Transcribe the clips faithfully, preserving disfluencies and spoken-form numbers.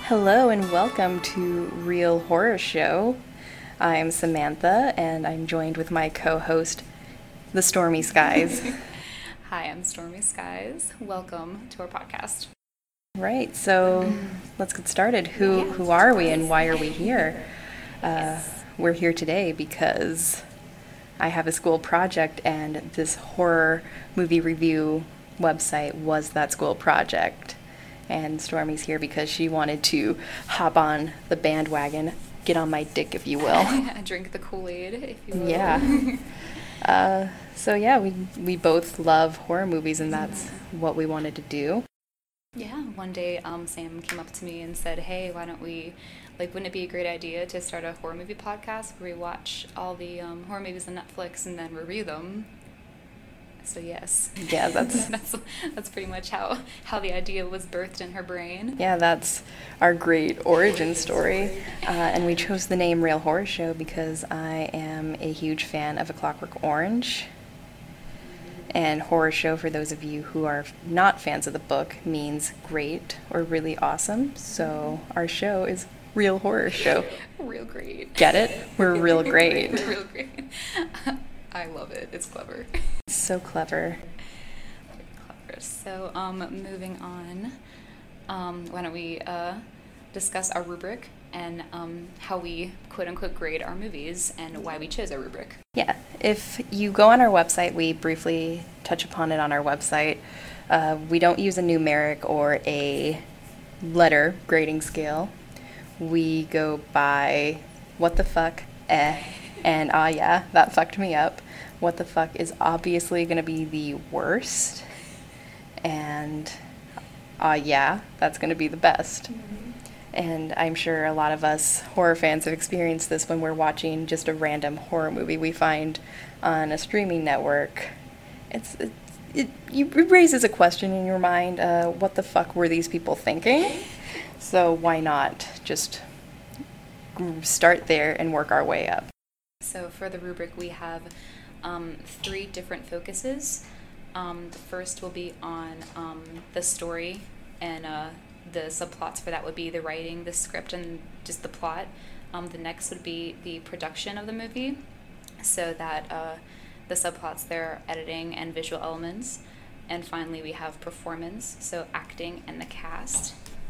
Hello and welcome to Real Horror Show. I'm Samantha and I'm joined with my co-host, the Stormy Skies. Hi, I'm Stormy Skies. Welcome to our podcast. Right, so let's get started. Who Yeah. who are we and why are we here? Uh, Yes. We're here today because I have a school project and this horror movie review website was that school project. And Stormy's here because she wanted to hop on the bandwagon, get on my dick, if you will. Drink the Kool-Aid, if you will. Yeah. Uh, so yeah, we we both love horror movies, and that's what we wanted to do. Yeah, one day um, Sam came up to me and said, hey, why don't we, like, wouldn't it be a great idea to start a horror movie podcast where we watch all the um, horror movies on Netflix and then review them? So yes. Yeah, that's that's that's pretty much how, how the idea was birthed in her brain. yeah, that's our great origin story. Uh, and we chose the name Real Horror Show because I am a huge fan of A Clockwork Orange. And horror show, for those of you who are not fans of the book, means great or really awesome. So our show is Real Horror Show. Real great. Get it? We're real great. We're real great. I love it. It's clever. So clever. Clever. So, um, moving on, um, why don't we uh, discuss our rubric and um, how we quote-unquote grade our movies and why we chose our rubric. Yeah, if you go on our website, we briefly touch upon it on our website. Uh, we don't use a numeric or a letter grading scale. We go by what the fuck, eh, and ah yeah, that fucked me up. What the fuck is obviously going to be the worst, and ah yeah, that's going to be the best. And I'm sure a lot of us horror fans have experienced this when we're watching just a random horror movie we find on a streaming network. It's it, it, it raises a question in your mind, uh, what the fuck were these people thinking? So why not just start there and work our way up? So for the rubric, we have um, three different focuses. Um, the first will be on um, the story, and uh, the subplots for that would be the writing, the script, and just the plot. Um, the next would be the production of the movie, so that uh, the subplots there are editing and visual elements. And finally, we have performance, so acting and the cast.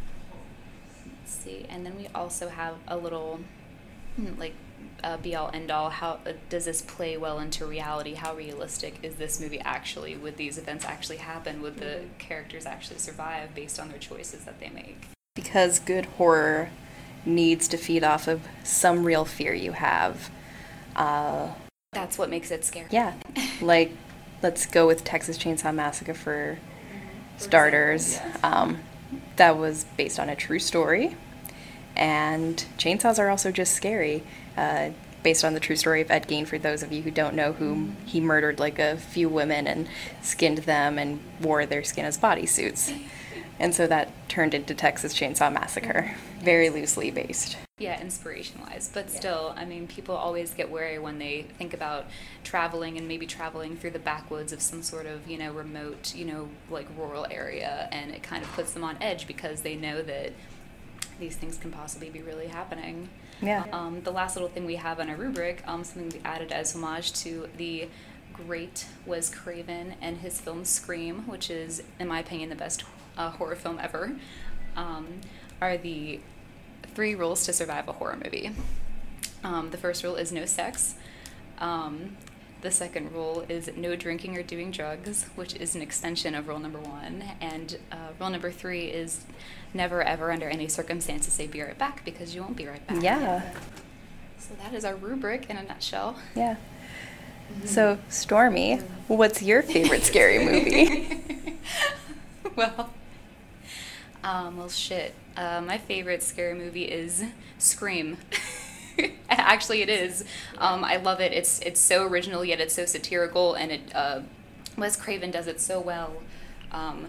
Let's see, and then we also have a little, hmm, like, uh, be-all, end-all, how uh, does this play well into reality? How realistic is this movie actually? Would these events actually happen? Would the characters actually survive based on their choices that they make? Because good horror needs to feed off of some real fear you have. Uh, That's what makes it scary. yeah, like, let's go with Texas Chainsaw Massacre for starters. Um, that was based on a true story. And chainsaws are also just scary, uh, based on the true story of Ed Gein, for those of you who don't know, whom he murdered like a few women and skinned them and wore their skin as bodysuits. And so that turned into Texas Chainsaw Massacre, very loosely based. Yeah, inspiration-wise. But still, I mean, people always get wary when they think about traveling and maybe traveling through the backwoods of some sort of, you know, remote, you know, like rural area, and it kind of puts them on edge because they know that these things can possibly be really happening. Yeah. Um, the last little thing we have on our rubric, um, something we added as homage to the great Wes Craven and his film Scream, which is, in my opinion, the best uh, horror film ever, um, are the three rules to survive a horror movie. Um, the first rule is no sex. Um, the second rule is no drinking or doing drugs, which is an extension of rule number one. And uh, rule number three is never, ever, under any circumstances, say be right back, because you won't be right back. Yeah. So that is our rubric in a nutshell. Yeah. So, Stormy, what's your favorite scary movie? well, um, well, shit. Uh, my favorite scary movie is Scream. Actually, it is. Um, I love it. It's it's so original, yet it's so satirical, and it uh, Wes Craven does it so well. Um,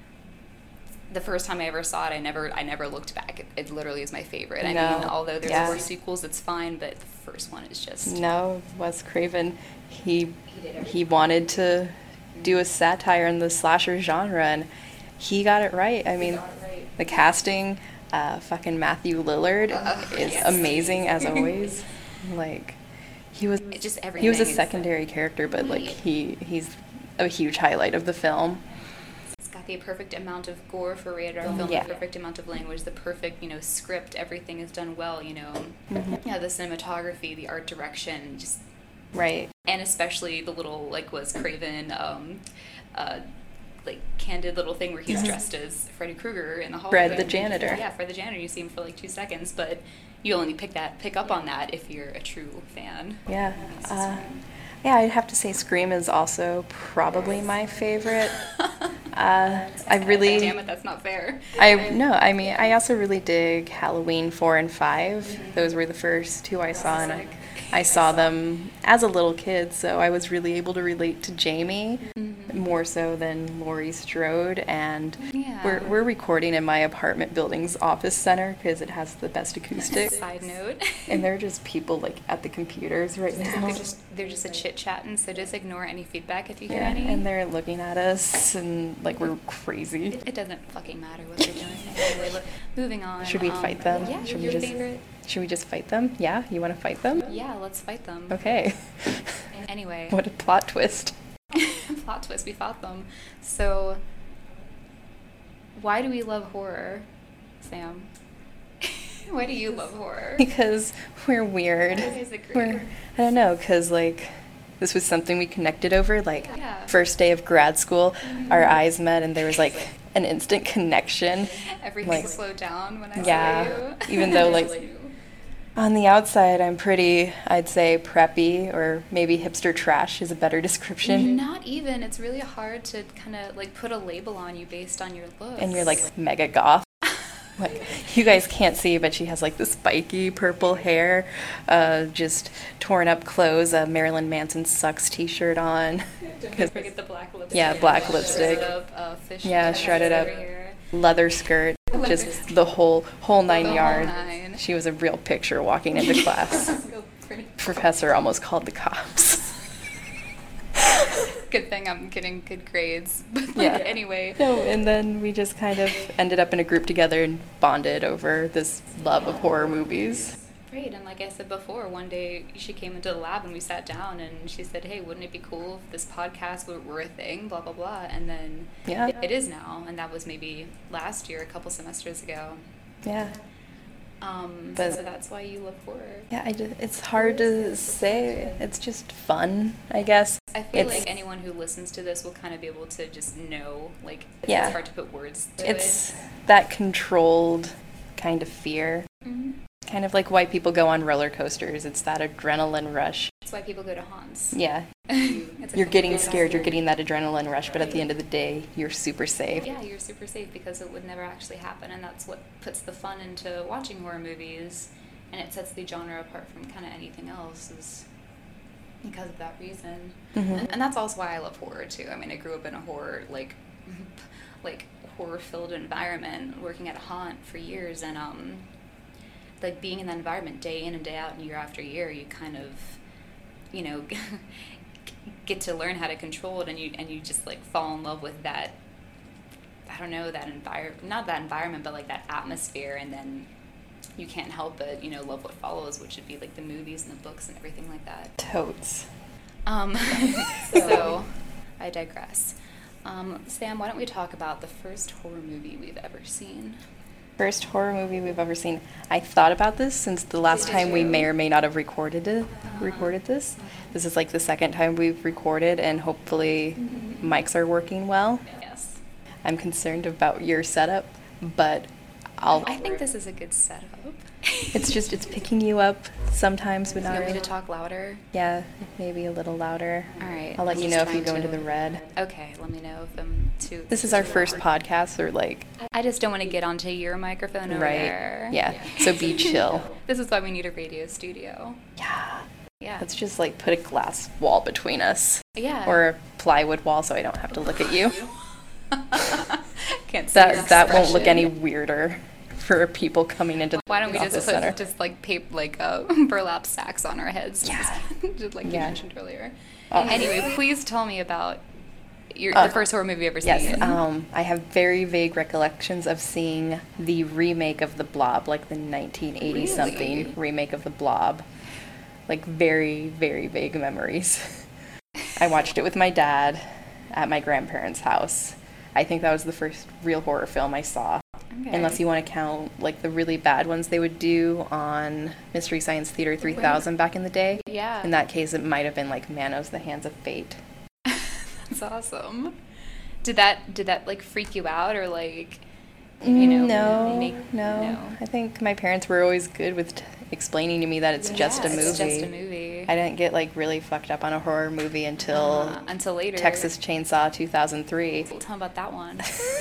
the first time I ever saw it, I never I never looked back. It, it literally is my favorite. I No. mean, although there's Yeah. four sequels, it's fine, but the first one is just... No, Wes Craven, he He did everything. he wanted to do a satire in the slasher genre, and he got it right. I mean, got it right. the casting, Uh, fucking Matthew Lillard Uh, is yes. amazing as always. Like, he was It just he was a everything is- secondary character, but like he he's a huge highlight of the film. It's got the perfect amount of gore for a rated R film, Yeah. the perfect amount of language, the perfect, you know, script. Everything is done well, you know. Mhm. Yeah, the cinematography, the art direction, just Right. and especially the little like Wes Craven, um, uh, like candid little thing where he's Mhm. dressed as Freddy Krueger in the hallway. Fred the janitor. Yeah, Fred the janitor. You see him for like two seconds, but you only pick that pick up on that if you're a true fan. Yeah. Uh, yeah, I'd have to say Scream is also probably my favorite. Uh, I really. Damn it, that's not fair. I no, I mean, I also really dig Halloween four and five. Those were the first two I saw, and I, I saw them as a little kid, so I was really able to relate to Jamie more so than Laurie Strode. And Yeah. we're we're recording in my apartment building's office center because it has the best acoustics. Side note. And there are just people like at the computers right now. They're just they're just a chit chatting, so just ignore any feedback if you hear Yeah, any. and they're looking at us and like we're crazy. It, it doesn't fucking matter what they're doing. Anyway, look, moving on. Should we um, fight them? Yeah, Should we your just- favorite. Should we just fight them? Yeah, you want to fight them? Yeah, let's fight them. Okay. Anyway. What a plot twist. Plot twist, we fought them. So, why do we love horror, Sam? Why do you love horror? Because we're weird. You guys agree. We're, I don't know, because like this was something we connected over. Like Yeah. first day of grad school, our eyes met and there was like an instant connection. Everything like- slowed down when I Yeah, saw you. even though, like, On the outside, I'm pretty, I'd say, preppy, or maybe hipster trash is a better description. Not even. It's really hard to kind of like put a label on you based on your looks. And you're like mega goth. Like, you guys can't see, but she has like the spiky purple hair, uh, just torn up clothes, a Marilyn Manson Sucks t-shirt on. Don't forget the black lipstick. Yeah, black Shredded lipstick. Up, uh, fish Yeah, hairs shredded up. over here. Leather skirt, Leather just skirt. the whole whole nine The whole yards. nine. She was a real picture walking into class. Real pretty. Professor almost called the cops. Good thing I'm getting good grades. But like, Yeah. anyway. No, and then we just kind of ended up in a group together and bonded over this love of horror movies. Great, and like I said before, one day she came into the lab and we sat down and she said, hey, wouldn't it be cool if this podcast were, were a thing, blah, blah, blah. And then Yeah. it is now, and that was maybe last year, a couple semesters ago. Yeah. Um, But- so that's why you love horror. Yeah, I just, it's hard to say. It's just fun, I guess. I feel It's- like anyone who listens to this will kind of be able to just know, like, it's, Yeah. it's hard to put words to It's it. that controlled kind of fear. Mhm. Kind of like why people go on roller coasters. It's that adrenaline rush. That's why people go to haunts. Yeah. It's a You're getting complete- scared, you're getting that adrenaline rush, but at the end of the day, you're super safe. Yeah, you're super safe because it would never actually happen, and that's what puts the fun into watching horror movies, and it sets the genre apart from kind of anything else, is because of that reason. Mhm. And, and that's also why I love horror too. I mean, I grew up in a horror like, like horror-filled environment, working at a haunt for years, and um, like being in that environment day in and day out, and year after year, you kind of, you know. get to learn how to control it, and you and you just like fall in love with that, I don't know, that environment, not that environment, but like that atmosphere, and then you can't help but, you know, love what follows, which would be like the movies and the books and everything like that. Totes. Um, so I digress. Um, Sam, why don't we talk about the first horror movie we've ever seen? First horror movie we've ever seen. I thought about this since the last Did time we you? may or may not have recorded it. Recorded this. This is like the second time we've recorded, and hopefully mics are working well. Yes. I'm concerned about your setup, but I'll. I think this is a good setup. It's just it's picking you up sometimes, but You not want me really. to talk louder? Yeah, maybe a little louder. All right. I'll let I'm you just know if you trying go into to- the red. Okay, let me know if I'm too. This is our too first loud. podcast, or like, I just don't want to get onto your microphone over right? there. Yeah. So be chill. This is why we need a radio studio. Yeah. Yeah. Let's just like put a glass wall between us, yeah. or a plywood wall, so I don't have to look at you. Can't see your That that won't look expression. any weirder for people coming into the Why don't we office just put center. just like paper, like uh, burlap sacks on our heads? Yeah. Just like you Yeah. mentioned earlier. Oh. Anyway, please tell me about Your, Uh, the first horror movie you ever seen? Yes, um, I have very vague recollections of seeing the remake of The Blob, like the nineteen eighty something Really? remake of The Blob. Like very, very vague memories. I watched it with my dad at my grandparents' house. I think that was the first real horror film I saw. Okay. Unless you want to count like the really bad ones they would do on Mystery Science Theater three thousand back in the day. Yeah. In that case, it might have been like Manos, The Hands of Fate. That's awesome. Did that did that like freak you out or like you know no, make, no, no. I think my parents were always good with t- explaining to me that it's just a Yeah, movie. It's just a movie. I didn't get like really fucked up on a horror movie until Uh, until later. Texas Chainsaw two thousand three. Tell me about that one.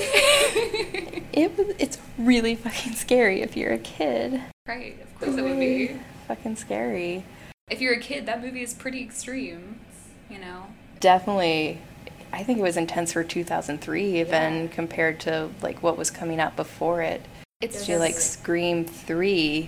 It was, it's really fucking scary if you're a kid. Right, of course it would be. Fucking scary. If you're a kid, that movie is pretty extreme, you know. Definitely, I think it was intense for two thousand three even Yeah. compared to like what was coming out before it. It's I feel like just- Scream three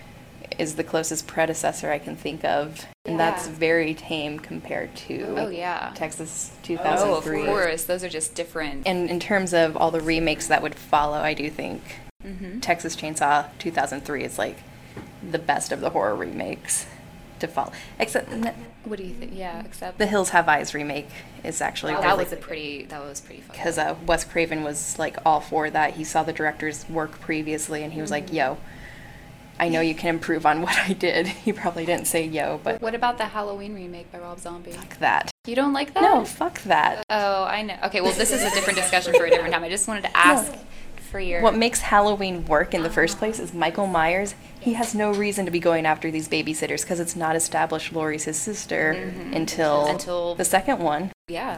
is the closest predecessor I can think of, and that's Yeah. very tame compared to Oh yeah. Texas two Oh, thousand of three. course. Those are just different. And in terms of all the remakes that would follow, I do think Mhm. Texas Chainsaw two thousand three is like the best of the horror remakes to follow. Except n- What do you think? Yeah, except the Hills Have Eyes remake is actually that really was a pretty. That was pretty fun. because uh, Wes Craven was like all for that. He saw the director's work previously, and he was like, "Yo, I know you can improve on what I did." He probably didn't say "yo," but What about the Halloween remake by Rob Zombie? fuck that. You don't like that? No, fuck that. Oh, I know. Okay, well, this is a different discussion for a different time. I just wanted to ask for your. What makes Halloween work in the first place is Michael Myers. He has no reason to be going after these babysitters because it's not established Laurie's his sister Mhm. until, Until- the second one. Yeah.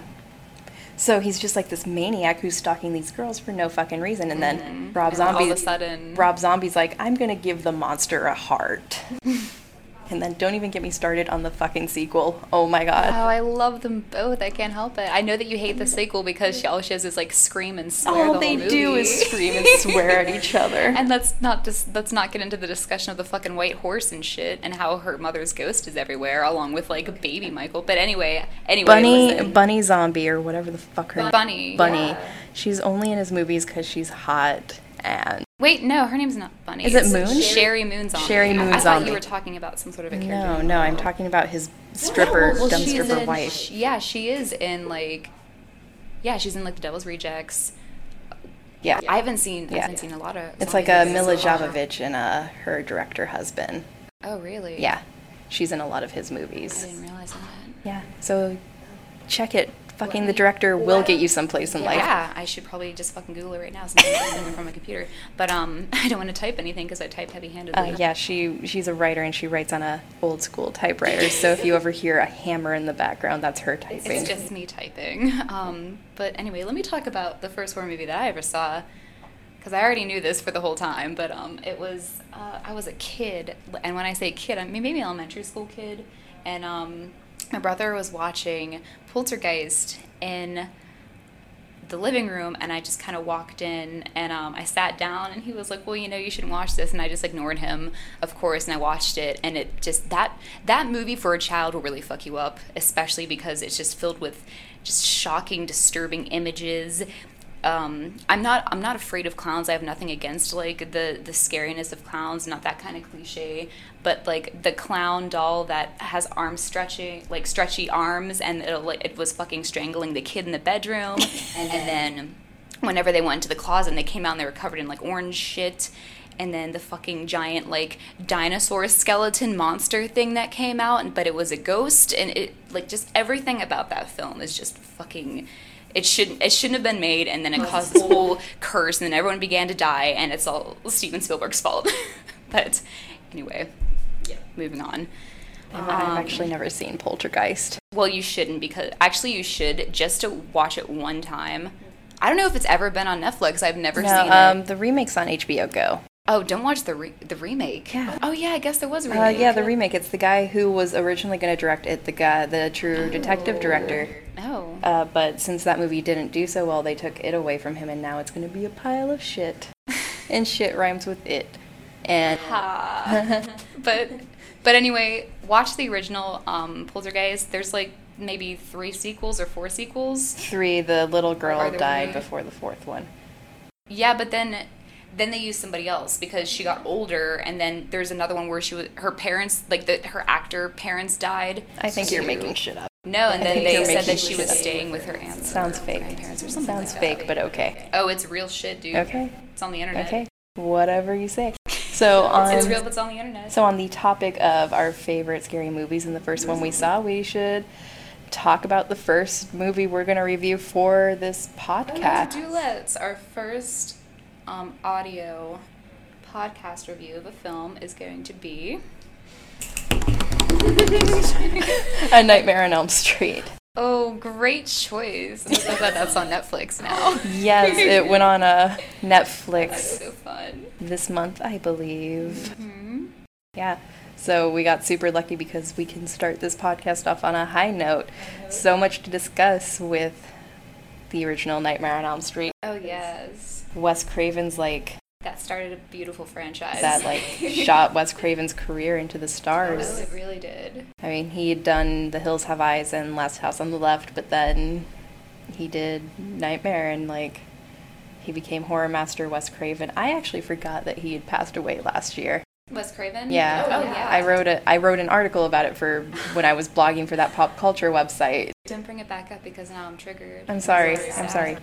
So he's just like this maniac who's stalking these girls for no fucking reason. And then Mhm. Rob And all Zombie, of a sudden- Rob Zombie's like, I'm gonna give the monster a heart. And then don't even get me started on the fucking sequel. Oh my god. Oh, I love them both. I can't help it. I know that you hate the sequel because she, all she does is like scream and swear All the they whole do movie. is scream and swear at each other. And let's not just let's not get into the discussion of the fucking white horse and shit and how her mother's ghost is everywhere, along with like baby Michael. But anyway, anyway, Bunny, listen. Bunny Zombie, or whatever the fuck her Bunny, Bunny. yeah. She's only in his movies because she's hot and. Wait, no, her name's not Bunny. Is it It's Moon? Sherry Moon Zombie. Sherry Moon I, I thought Zombie. you were talking about some sort of a character. No, no, I'm talking about his stripper, Well, dumb she's stripper in- wife. sh- Yeah, she is in like, yeah, she's in like The Devil's Rejects. Yeah. I haven't seen. I Yeah. haven't seen a lot of. It's zombie like a movies Mila so far. Jovovich and uh, her director husband. Oh really? Yeah. She's in a lot of his I movies. didn't realize that. Yeah. So check it. Fucking the director will get you someplace in life. Yeah, I should probably just fucking Google it right now since I'm doing it from my computer. But um, I don't want to type anything because I type heavy-handedly. Uh, yeah, she she's a writer and she writes on a old school typewriter. So if you ever hear a hammer in the background, that's her typing. It's just me typing. Um, but anyway, let me talk about the first horror movie that I ever saw. Because I already knew this for the whole time, but um, it was, uh, I was a kid. And when I say kid, I mean maybe an elementary school kid. And um, my brother was watching Poltergeist in the living room, and I just kind of walked in, and um, I sat down, and he was like, well, you know, you shouldn't watch this, and I just ignored him, of course, and I watched it, and it just, that that movie for a child will really fuck you up, especially because it's just filled with just shocking, disturbing images. Um, I'm not I'm not afraid of clowns. I have nothing against like the the scariness of clowns, not that kind of cliche, but like the clown doll that has arms stretching, like stretchy arms, and it like it was fucking strangling the kid in the bedroom, and, and then whenever they went into the closet and they came out and they were covered in like orange shit. And then the fucking giant like dinosaur skeleton monster thing that came out, and but it was a ghost, and it like just everything about that film is just fucking. It shouldn't. It shouldn't have been made, and then it caused this whole curse, and then everyone began to die, and it's all Steven Spielberg's fault. But anyway, yeah, moving on. I've Um, actually never seen Poltergeist. Well, you shouldn't because actually you should just to watch it one time. I don't know if it's ever been on Netflix. I've never No, seen um, it. the remake's on H B O Go. Oh, don't watch the re- the remake. Yeah. Oh yeah, I guess there was a Uh, remake. yeah, the remake. It's the guy who was originally going to direct it, the guy, the True Detective director. Oh. Uh, but since that movie didn't do so well, they took it away from him, and now it's going to be a pile of shit. And shit rhymes with it. And Ha. but but anyway, watch the original um, Poltergeist. There's like maybe three sequels or four sequels. Three. The little girl Are there died three? before the fourth one. Yeah, but then then they used somebody else because she got older, and then there's another one where she was her parents, like the her actor parents died. I think you're too. making shit up. No, and I then think they you're said making that she shit was up. staying with her aunts. Sounds or fake. grandparents or something Sounds like fake, that. but okay. Oh, it's real shit, dude. Okay. It's on the internet. Okay. Whatever you say. So on It's real, but it's on the internet. So on the topic of our favorite scary movies and the first one we saw, we should talk about the first movie we're going to review for this podcast. Do let's. Our first um, audio podcast review of a film is going to be A Nightmare on Elm Street. Oh, great choice. I'm so glad that's on Netflix now. Yes, it went on a That's Netflix so fun. this month, I believe. Hmm. Yeah. So we got super lucky because we can start this podcast off on a high note. So much to discuss with the original Nightmare on Elm Street. Oh, yes. Wes Craven's like That started a beautiful franchise. that like shot Wes Craven's career into the Oh, stars. it really did. I mean, he had done The Hills Have Eyes and Last House on the Left, but then he did Nightmare and like he became horror master Wes Craven. I actually forgot that he had passed away last year. Wes Craven? Yeah. Oh, yeah. I wrote a I wrote an article about it for when I was blogging for that pop culture website. Don't bring it back up because now I'm triggered. I'm sorry. so I'm sad. sorry.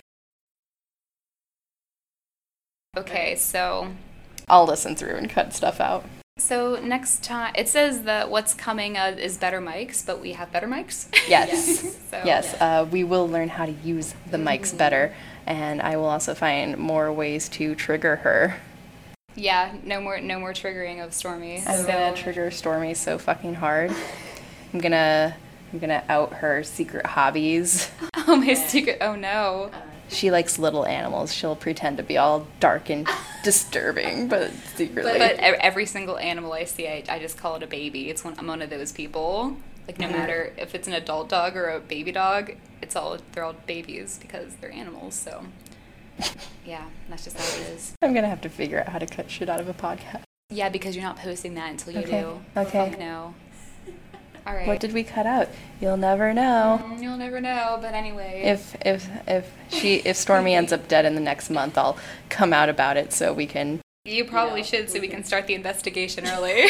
Okay, so I'll listen through and cut stuff out. so next time it says that what's coming uh, is better mics, but we have better mics. Yes. So, Yes, uh, we will learn how to use the mics better, and I will also find more ways to trigger her. Yeah, no more no more triggering of Stormy. I'm so- gonna trigger Stormy so fucking hard. I'm gonna I'm gonna out her secret hobbies. Oh my secret! Oh no! She likes little animals. She'll pretend to be all dark and disturbing, but secretly. But e- every single animal I see, I, I just call it a baby. It's one, I'm one of those people. Like no matter if it's an adult dog or a baby dog, it's all they're all babies because they're animals. So yeah, that's just how it is. I'm gonna have to figure out how to cut shit out of a podcast. Yeah, because you're not posting that until you Okay, do. okay. Fuck no. All right. What did we cut out? You'll never know. Mm, You'll never know. But anyway. If if if she if Stormy ends up dead in the next month, I'll come out about it so we can. You probably know, should, so we we can- can start the investigation early.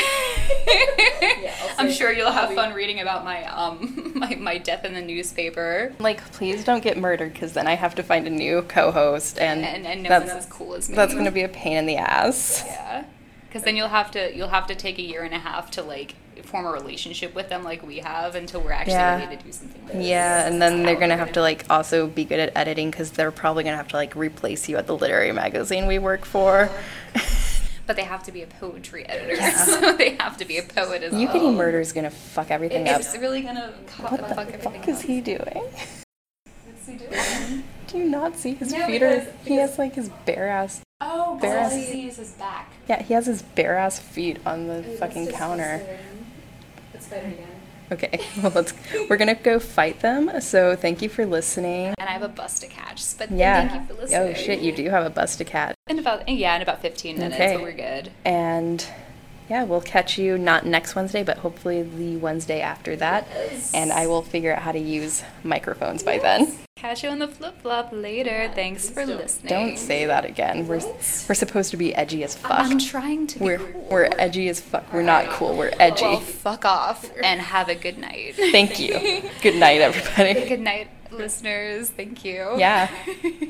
I'll I'm say sure you'll have probably- fun reading about my um my, my death in the newspaper, Like, please don't get murdered, because then I have to find a new co-host, and, and and no that's one's as cool as me. that's gonna be a pain in the ass. Yeah, because then you'll have to you'll have to take a year and a half to like form a relationship with them, like we have, until we're actually Yeah. ready to do something. Like Yeah, this. and then they're gonna have to like also be good at editing, because they're probably gonna have to like replace you at the literary magazine we work for. But they have to be a poetry editor, so they have to be a poet as You well. getting murder is gonna fuck everything up. It's really gonna co- What the fuck everything fuck is up. he doing? What's he doing? Do you not see his No, feet? Or because- he has like his bare ass. Oh, Bare all ass- I see is his back. Yeah, he has his bare ass feet on the Ooh, fucking that's counter. disgusting. Let's fight it again. Okay, well let's. We're gonna go fight them. So thank you for listening. And I have a bus to catch, but Yeah. thank you for listening. Oh shit, you do have a bus to cat. In about yeah, in about fifteen minutes, Okay. but we're good. And yeah, we'll catch you not next Wednesday, but hopefully the Wednesday after that. And I will figure out how to use microphones by then. Catch you on the flip flop later. Thanks for listening. Don't say that again. We're we're supposed to be edgy as fuck. I'm trying to. Be We're cool. we're edgy as fuck. We're not cool. We're edgy. Well, fuck off and have a good night. Thank you. Good night, everybody. Good night, listeners. Thank you. Yeah.